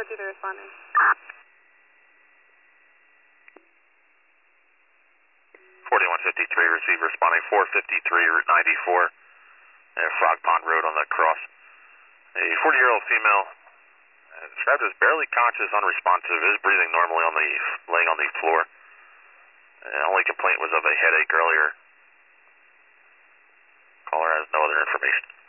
453 responding. 4153, receive responding 453, Route 94, Frog Pond Road on the cross. A 40-year-old female, described as barely conscious, unresponsive, is breathing normally laying on the floor. Only complaint was of a headache earlier. Caller has no other information.